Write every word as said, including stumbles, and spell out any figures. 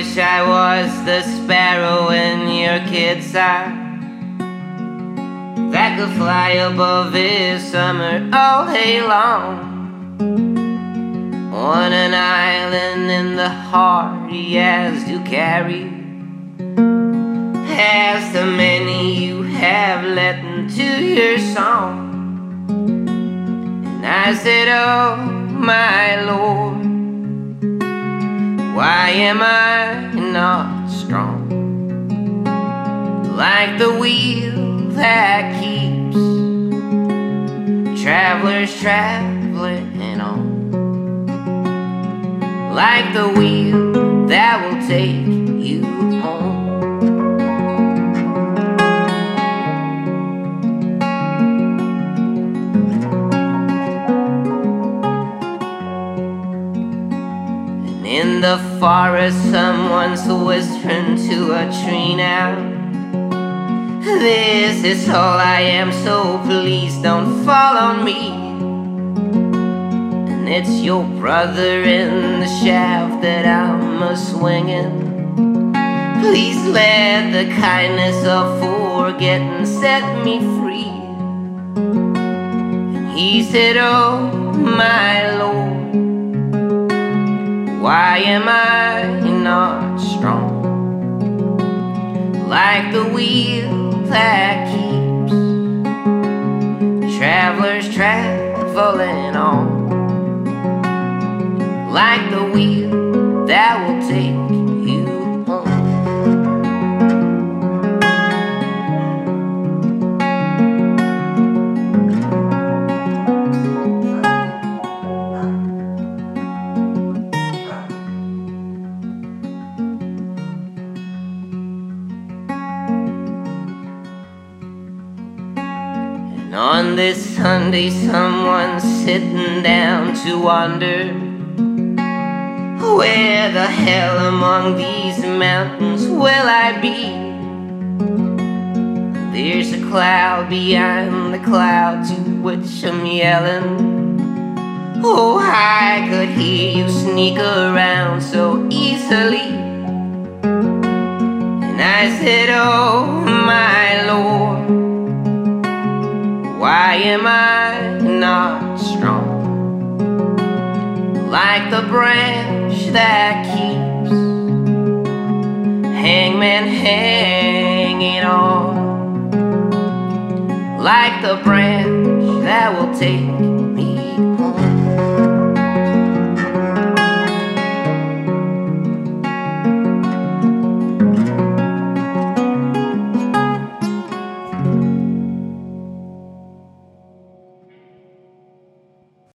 wish I was the sparrow in your kid's eye that could fly above his summer all day long, on an island in the heart he has to carry, as the many you have let into your song. And I said, oh my Lord, why am I not strong, like the wheel that keeps travelers traveling on, like the wheel that will take you home. And in the forest someone's whispering to a tree now, this is all I am, so please don't fall on me. It's your brother in the shaft that I'm a-swinging. Please let the kindness of forgetting set me free. And he said, oh my Lord, why am I not strong, like the wheel that keeps travelers traveling on, like the wheel that will take you home. And on this Sunday someone's sitting down to wonder, where the hell among these mountains will I be? There's a cloud behind the cloud to which I'm yelling, oh, I could hear you sneak around so easily. And I said, oh my Lord, why am I not strong, like the branch that keeps hangman hanging on, like the branch that will take